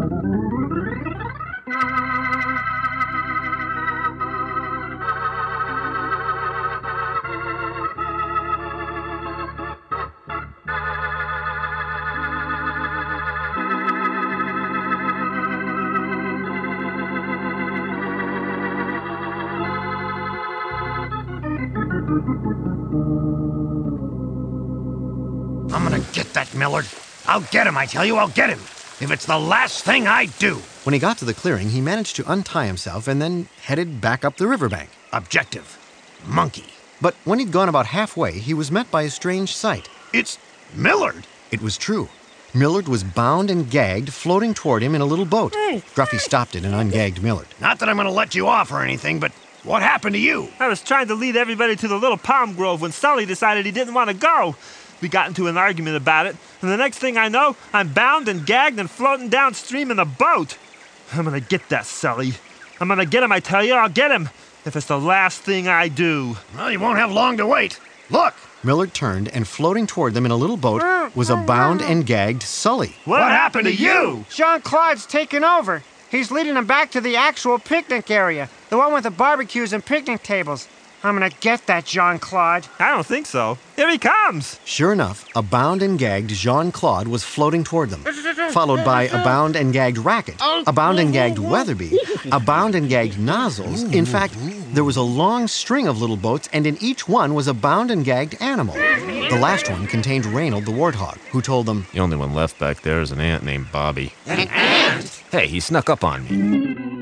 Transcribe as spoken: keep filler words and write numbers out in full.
I'm gonna get that Millard. I'll get him, I tell you, I'll get him. If it's the last thing I do. When he got to the clearing, he managed to untie himself and then headed back up the riverbank. Objective. Monkey. But when he'd gone about halfway, he was met by a strange sight. It's Millard. It was true. Millard was bound and gagged, floating toward him in a little boat. Gruffy stopped it and ungagged Millard. Not that I'm gonna let you off or anything, but what happened to you? I was trying to lead everybody to the little palm grove when Sully decided he didn't want to go. We got into an argument about it, and the next thing I know, I'm bound and gagged and floating downstream in a boat. I'm gonna get that Sully. I'm gonna get him, I tell you, I'll get him. If it's the last thing I do. Well, you won't have long to wait. Look! Millard turned, and floating toward them in a little boat was a bound and gagged Sully. What, What happened to you? Jean-Claude's taken over. He's leading them back to the actual picnic area, the one with the barbecues and picnic tables. I'm gonna get that Jean-Claude. I don't think so. Here he comes. Sure enough, a bound and gagged Jean-Claude was floating toward them, followed by a bound and gagged Racket, a bound and gagged Weatherby, a bound and gagged Nozzles. In fact, there was a long string of little boats, and in each one was a bound and gagged animal. The last one contained Reynold the warthog, who told them, The only one left back there is an ant named Bobby. An ant? Hey, he snuck up on me.